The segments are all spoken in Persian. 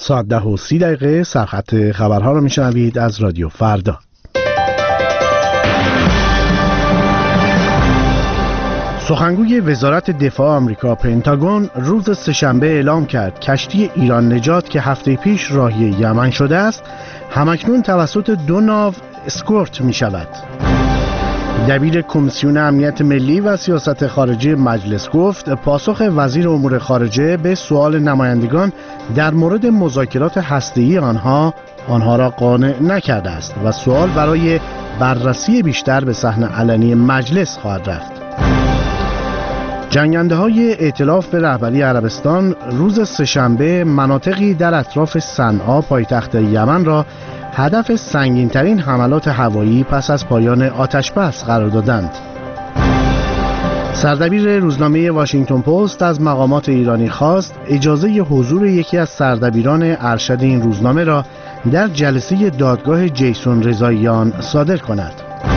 ساعت 10:30 سرخط خبرها را میشنوید از رادیو فردا. سخنگوی وزارت دفاع آمریکا پنتاگون روز سه‌شنبه اعلام کرد کشتی ایران نجات که هفته پیش راهی یمن شده است همکنون توسط 2 ناو اسکورت می شود. دبیر کمیسیون امنیت ملی و سیاست خارجی مجلس گفت پاسخ وزیر امور خارجه به سؤال نمایندگان در مورد مذاکرات هسته‌ای آنها را قانع نکرده است و سؤال برای بررسی بیشتر به صحن علنی مجلس خواهد رفت. جنگنده‌های ائتلاف به رهبری عربستان روز سه‌شنبه مناطقی در اطراف صنعا پایتخت یمن را هدف سنگین‌ترین حملات هوایی پس از پایان آتش‌بس قرار دادند. سردبیر روزنامه واشنگتن پست از مقامات ایرانی خواست اجازه حضور یکی از سردبیران ارشد این روزنامه را در جلسه دادگاه جیسون رضاییان صادر کند.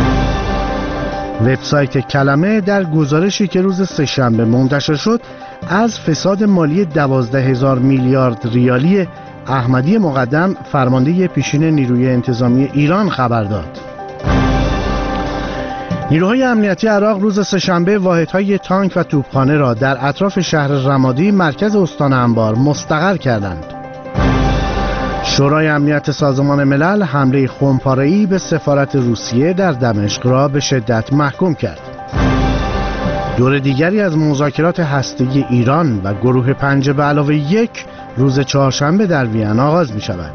وبسایت کلمه در گزارشی که روز سه‌شنبه منتشر شد از فساد مالی 12,000 میلیارد ریالی احمدی مقدم فرمانده پیشین نیروی انتظامی ایران خبر داد. نیروهای امنیتی عراق روز سه‌شنبه واحدهای تانک و توپخانه را در اطراف شهر رمادی مرکز استان انبار مستقر کردند. شورای امنیت سازمان ملل حمله خمپاره‌ای به سفارت روسیه در دمشق را به شدت محکوم کرد. دور دیگری از مذاکرات هسته‌ای ایران و گروه 5+1 روز چهارشنبه در وین آغاز می شود.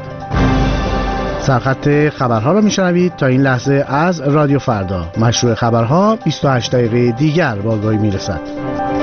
سرخط خبرها را می شنوید تا این لحظه از رادیو فردا. مشروع خبرها 28 دقیقه دیگر به آگاهی می رسد.